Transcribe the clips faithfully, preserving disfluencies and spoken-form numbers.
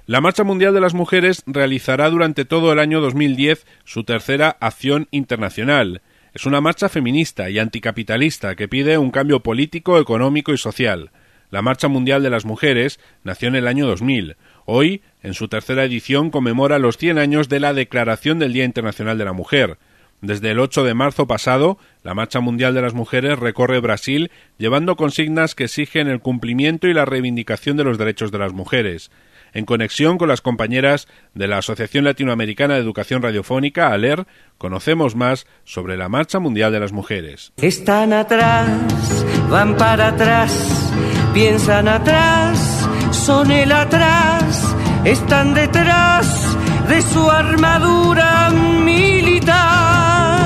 La Marcha Mundial de las Mujeres realizará durante todo el año dos mil diez su tercera acción internacional. Es una marcha feminista y anticapitalista que pide un cambio político, económico y social. La Marcha Mundial de las Mujeres nació en el año dos mil. Hoy, en su tercera edición, conmemora los cien años de la Declaración del Día Internacional de la Mujer. Desde el ocho de marzo pasado, la Marcha Mundial de las Mujeres recorre Brasil llevando consignas que exigen el cumplimiento y la reivindicación de los derechos de las mujeres. En conexión con las compañeras de la Asociación Latinoamericana de Educación Radiofónica, ALER, conocemos más sobre la Marcha Mundial de las Mujeres. Están atrás, van para atrás, piensan atrás, son el atrás, están detrás de su armadura militar.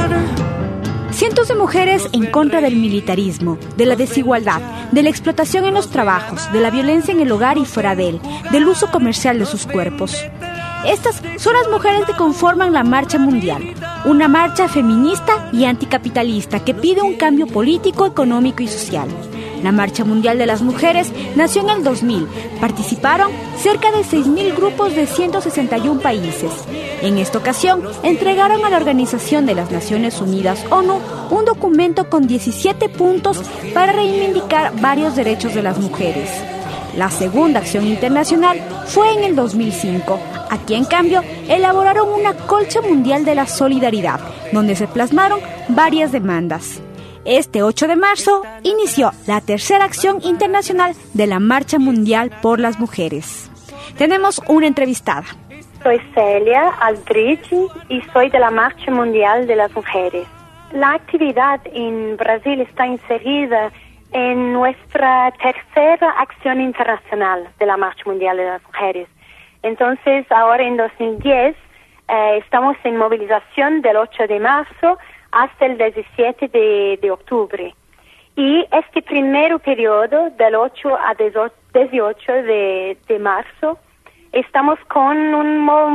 Cientos de mujeres en contra del militarismo, de la desigualdad, de la explotación en los trabajos, de la violencia en el hogar y fuera de él, del uso comercial de sus cuerpos. Estas son las mujeres que conforman la Marcha Mundial, una marcha feminista y anticapitalista que pide un cambio político, económico y social. La Marcha Mundial de las Mujeres nació en el dos mil. Participaron cerca de seis mil grupos de ciento sesenta y uno países. En esta ocasión, entregaron a la Organización de las Naciones Unidas, ONU, un documento con diecisiete puntos para reivindicar varios derechos de las mujeres. La segunda acción internacional fue en el dos mil cinco. Aquí, en cambio, elaboraron una colcha mundial de la solidaridad, donde se plasmaron varias demandas. Este ocho de marzo inició la tercera acción internacional de la Marcha Mundial por las Mujeres. Tenemos una entrevistada. Soy Celia Aldrich y soy de la Marcha Mundial de las Mujeres. La actividad en Brasil está inserida en nuestra tercera acción internacional de la Marcha Mundial de las Mujeres. Entonces, ahora en dos mil diez eh, estamos en movilización del ocho de marzo hasta el diecisiete de octubre. Y este primer periodo, del ocho a dieciocho de, de marzo, estamos con un mo-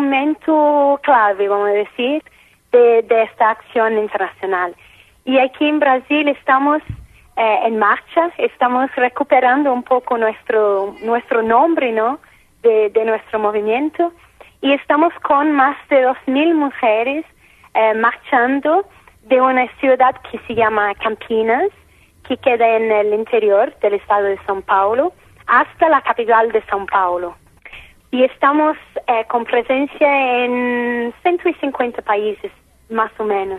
momento clave, vamos a decir, de, de esta acción internacional. Y aquí en Brasil estamos eh, en marcha, estamos recuperando un poco nuestro, nuestro nombre, ¿no?, de, de nuestro movimiento, y estamos con más de dos mil mujeres Eh, marchando de una ciudad que se llama Campinas, que queda en el interior del estado de São Paulo, hasta la capital de São Paulo. Y estamos eh, con presencia en ciento cincuenta países, más o menos.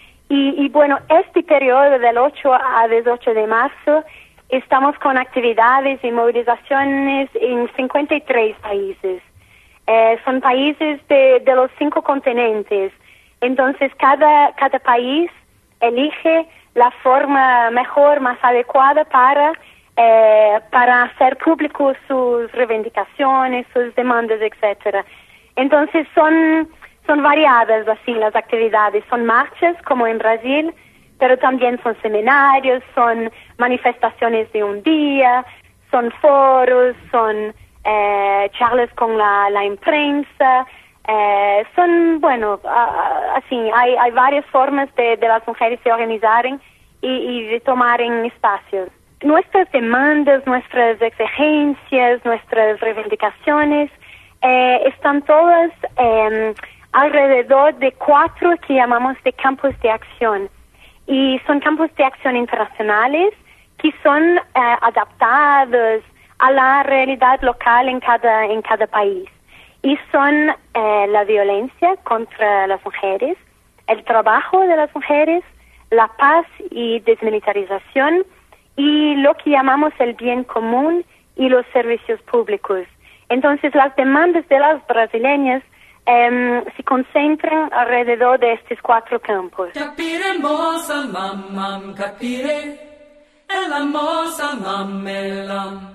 Y, y bueno, este periodo del ocho a dieciocho de marzo, estamos con actividades y movilizaciones en cincuenta y tres países. Eh, son países de, de los cinco continentes. Entonces, cada, cada país elige la forma mejor, más adecuada para, eh, para hacer público sus reivindicaciones, sus demandas, etcétera. Entonces, son, son variadas así las actividades. Son marchas, como en Brasil, pero también son seminarios, son manifestaciones de un día, son foros, son eh, charlas con la, la imprensa. Eh, son, bueno, uh, así, hay, hay varias formas de, de las mujeres se organizaren y, y de tomar en espacios. Nuestras demandas, nuestras exigencias, nuestras reivindicaciones eh, están todas eh, alrededor de cuatro que llamamos de campos de acción. Y son campos de acción internacionales que son eh, adaptados a la realidad local en cada, en cada país. Y son eh, la violencia contra las mujeres, el trabajo de las mujeres, la paz y desmilitarización, y lo que llamamos el bien común y los servicios públicos. Entonces, las demandas de las brasileñas eh, se concentran alrededor de estos cuatro campos. Capire moça mamam, capire, ela moça mamelam.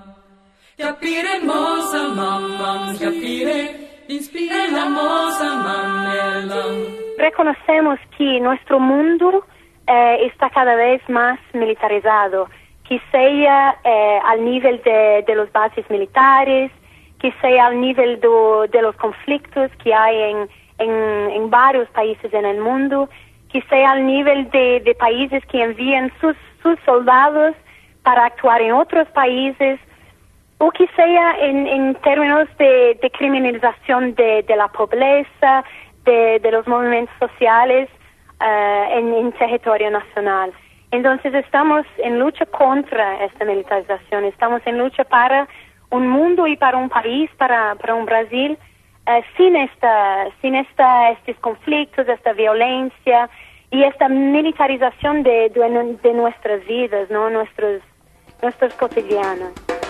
Capire moça mamam, capire, inspire la moça mamelam. Reconocemos que nuestro mundo eh, está cada vez más militarizado, que sea eh, al nivel de, de los bases militares, que sea al nivel do, de los conflictos que hay en, en, en varios países en el mundo, que sea al nivel de, de países que envían sus, sus soldados para actuar en otros países. o que sea en, en términos de, de criminalización de, de la pobreza, de, de los movimientos sociales uh, en, en territorio nacional. Entonces estamos en lucha contra esta militarización, estamos en lucha para un mundo y para un país, para, para un Brasil, uh, sin esta, sin esta, estos conflictos, esta violencia y esta militarización de, de, de nuestras vidas, ¿no? Nuestros, nuestros cotidianos.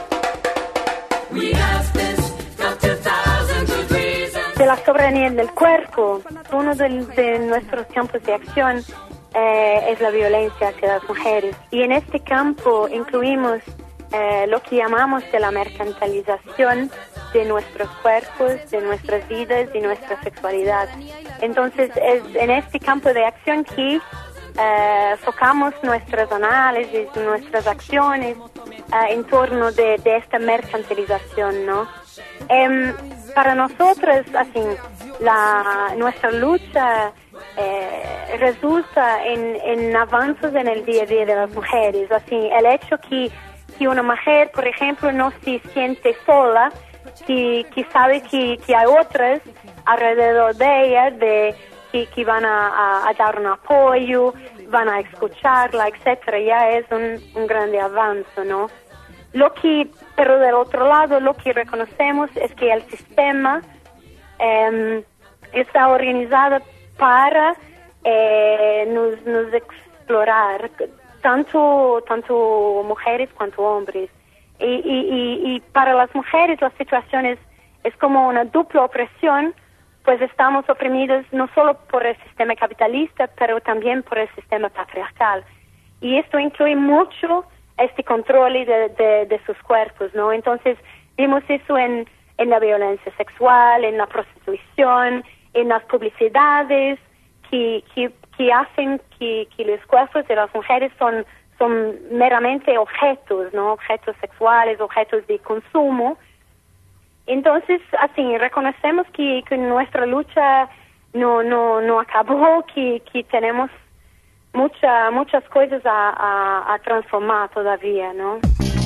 De la soberanía del cuerpo, uno de, de nuestros campos de acción eh, es la violencia hacia las mujeres. Y en este campo incluimos eh, lo que llamamos de la mercantilización de nuestros cuerpos, de nuestras vidas y nuestra sexualidad. Entonces es en este campo de acción que eh, focamos nuestros análisis, nuestras acciones eh, en torno de, de esta mercantilización, ¿no? Eh, para nosotros, así, la, nuestra lucha eh, resulta en, en avances en el día a día de las mujeres. Así, el hecho que, que una mujer, por ejemplo, no se siente sola, que, que sabe que, que hay otras alrededor de ella, de, que, que van a, a, a dar un apoyo, van a escucharla, etcétera, ya es un, un grande avance, ¿no? Lo que, pero del otro lado, lo que reconocemos es que el sistema eh, está organizado para eh, nos, nos explorar, tanto, tanto mujeres cuanto hombres. Y, y, y, y para las mujeres la situación es, es como una dupla opresión, pues estamos oprimidos no solo por el sistema capitalista, pero también por el sistema patriarcal. Y esto incluye mucho este control de, de, de sus cuerpos, ¿no? Entonces, vimos eso en, en la violencia sexual, en la prostitución, en las publicidades que, que, que hacen que, que los cuerpos de las mujeres son, son meramente objetos, ¿no? Objetos sexuales, objetos de consumo. Entonces, así, reconocemos que, que nuestra lucha no, no, no acabó, que, que tenemos Mucha, muchas cosas a, a, a transformar todavía, ¿no?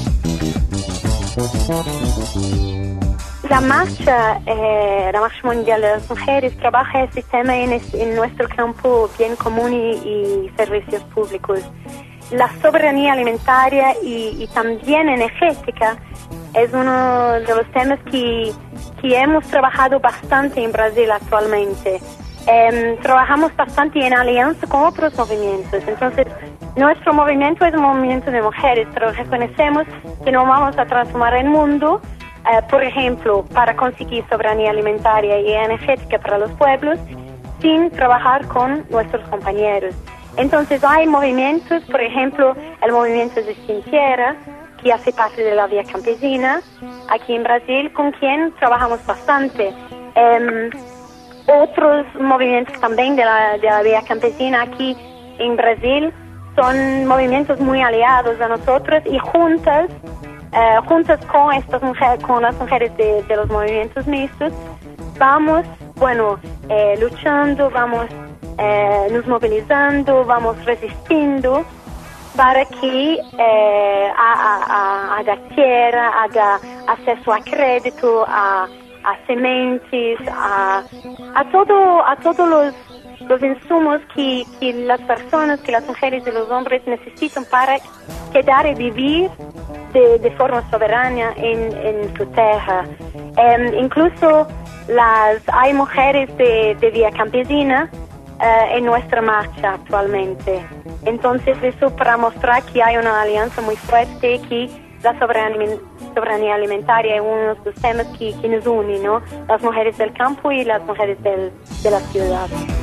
La marcha, eh, la Marcha Mundial de las Mujeres trabaja este tema en, en nuestro campo bien común y, y servicios públicos. La soberanía alimentaria y, y también energética es uno de los temas que, que hemos trabajado bastante en Brasil actualmente. Eh, trabajamos bastante en alianza con otros movimientos. Entonces, nuestro movimiento es un movimiento de mujeres, pero reconocemos que no vamos a transformar el mundo, eh, por ejemplo, para conseguir soberanía alimentaria y energética para los pueblos, sin trabajar con nuestros compañeros. Entonces, hay movimientos, por ejemplo, el movimiento de Sin Tierra, que hace parte de la Vía Campesina, aquí en Brasil, con quien trabajamos bastante. Eh, Otros movimientos también de la, de la Vía Campesina aquí en Brasil son movimientos muy aliados a nosotros y juntas, eh, juntas con estas mujeres, con las mujeres de, de los movimientos mixtos, vamos, bueno, eh, luchando, vamos eh, nos movilizando, vamos resistiendo para que eh, haga tierra, haga acceso a crédito, a a sementes, a, a todo, a todos los, los insumos que, que las personas, que las mujeres y los hombres necesitan para quedar y vivir de, de forma soberana en, en su tierra. Eh, incluso las, hay mujeres de, de Vía Campesina eh, en nuestra marcha actualmente. Entonces eso para mostrar que hay una alianza muy fuerte, que la soberanía, soberanía alimentaria es uno de los temas que, que nos une, ¿no? Las mujeres del campo y las mujeres del, de la ciudad.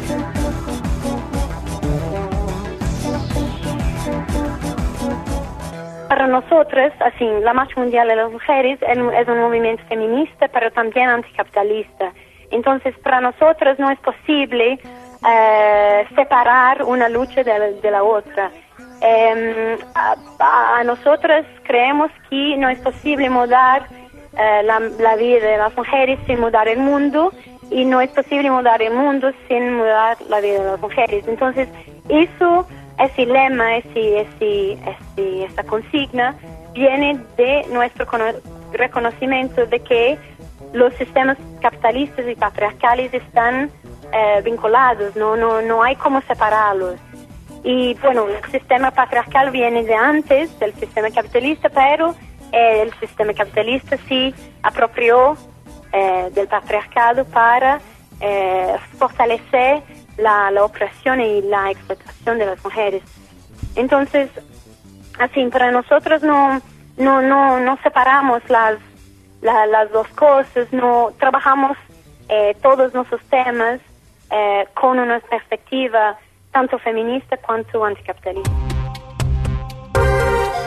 Para nosotros, así, la Marcha Mundial de las Mujeres es un movimiento feminista, pero también anticapitalista. Entonces, para nosotros no es posible eh, separar una lucha de la, de la otra. Eh, a, a nosotros creemos que no es posible mudar eh, la, la vida de las mujeres sin mudar el mundo, y no es posible mudar el mundo sin mudar la vida de las mujeres. Entonces, eso, ese lema, ese, ese, ese, esa consigna, viene de nuestro reconocimiento de que los sistemas capitalistas y patriarcales están eh, vinculados, no, no, no hay cómo separarlos. Y bueno, el sistema patriarcal viene de antes del sistema capitalista, pero eh, el sistema capitalista sí apropió eh, del patriarcado para eh, fortalecer la, la opresión y la explotación de las mujeres. Entonces, así, para nosotros no, no, no, no separamos las, la, las dos cosas, no trabajamos eh, todos nuestros temas eh, con una perspectiva tanto feminista cuanto anticapitalista.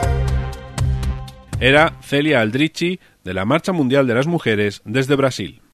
Era Celia Aldrich, de la Marcha Mundial de las Mujeres, desde Brasil.